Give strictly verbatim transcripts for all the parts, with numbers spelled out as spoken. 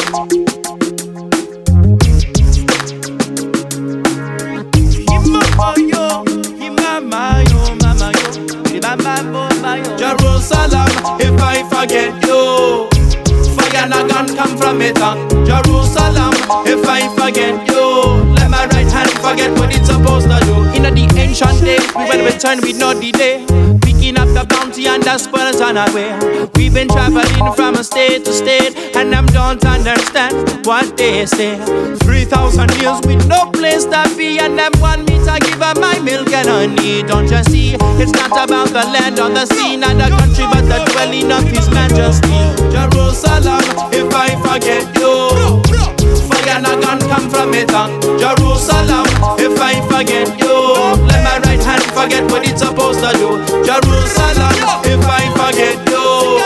Jerusalem, if I forget you, fire and a gun come from it. Jerusalem, if I forget you, let my right hand forget what it's supposed to do. In the ancient days, we will return with no delay, picking up the bounty and the spoils on our way. We've been traveling from state to state, and them don't understand what they say. Three thousand years with no place to be, and them want me to give up my milk and honey. Don't you see? It's not about the land or the sea, not the country, but the dwelling of His Majesty. Jerusalem, if I forget you, fire and a gun come from it. Jerusalem, if I forget you, let my right hand forget what it's supposed to do. Jerusalem, if I forget you,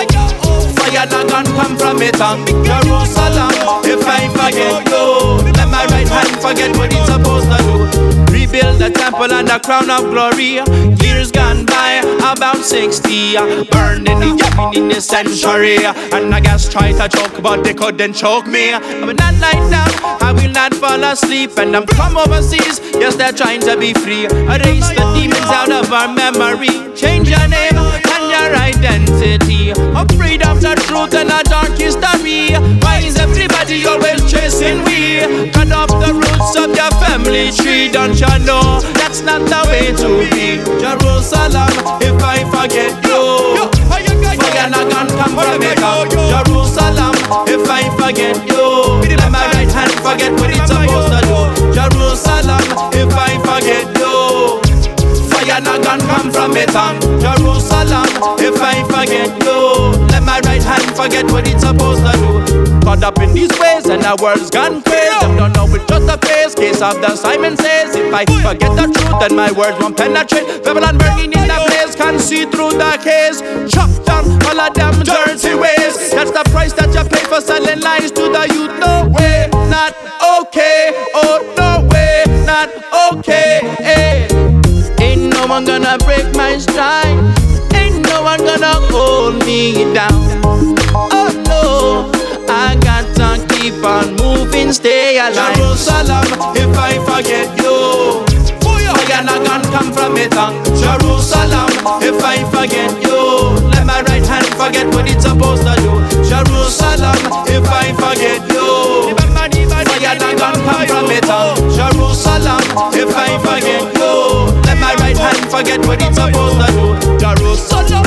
fire and a gun come from it. Jerusalem, if I forget you, let my right hand forget what it's supposed to do. Rebuild the temple and the crown of glory. Years gone by, about sixty, burned in the Yemen in the century. And I guess try to choke, but they couldn't choke me. I will not lie down, I will not fall asleep. And I'm from overseas, yes, they're trying to be free. Erase the demons out of our memory. Change your name and your identity. Afraid of the truth and a dark history. Why is everybody always chasing we? Cut off the roots of your family tree. Don't you know that's not the way to be? Jerusalem, if I forget you, fire and a gun come from it. Jerusalem, if I forget you, let my right hand forget what it's supposed to do. Jerusalem, if I forget you, fire and a gun come from it. Jerusalem, if I forget you, let my right hand forget what it's supposed to do. Caught up in these ways and our world's gone crazy. Them don't know it's just a phase. Case of the Simon says, if I forget the truth, then my words won't penetrate. Babylon burning in the blaze, can't see through the haze. Chop down all of them dirty ways. That's the price that you pay for selling lies to the youth. No way, not okay. Oh, no way, not okay. Hey. Ain't no one gonna break my stride. Ain't no one gonna hold me down. Oh no, I got to keep on moving, stay alive. Jerusalem, if I forget you, fire and a gun come from it. Jerusalem, if I forget you, let my right hand forget what it's supposed to do. Jerusalem, if I forget you, fire and a gun come from it. Jerusalem, if I forget you, let my right hand forget what it's supposed to do. Jerusalem,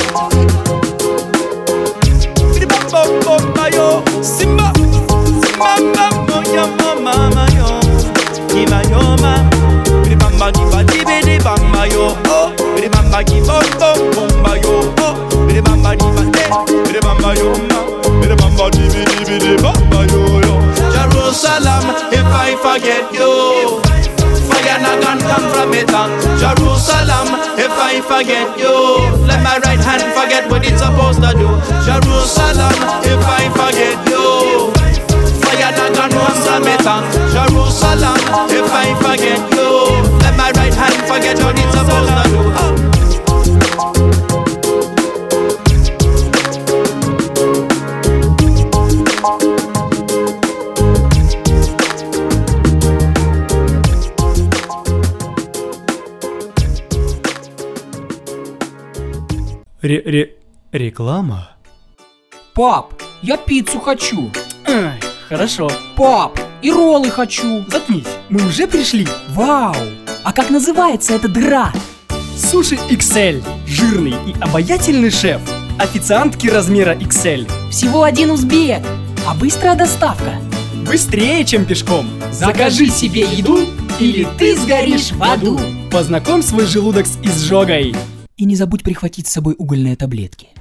Simba, Simba, Moya, Mama, yo, Giba, yo, ma, Ribamba, Giba, Dibi, Bamba, yo, oh, Ribamba, Giba, Bamba, yo, oh, Ribamba, Diba, Ribamba, yo, ma, Ribamba, Dibi, Dibi, Bamba, yo, yo. Jerusalem, if I forget you, fire and a gun come from it. Jerusalem, if I forget you, let my right hand forget what it's supposed to do. Jerusalem, if I forget you, fire and a gun come from it. Jerusalem, if I forget you, let my right hand forget what it's supposed to do. Ре-ре... реклама? Пап, я пиццу хочу. Ай, хорошо. Пап, и роллы хочу. Заткнись, мы уже пришли. Вау, а как называется эта дыра? Суши икс эль. Жирный и обаятельный шеф. Официантки размера икс эль. Всего один узбек. А быстрая доставка? Быстрее, чем пешком. Закажи себе еду, или ты сгоришь в аду. Познакомь свой желудок с изжогой. И не забудь прихватить с собой угольные таблетки.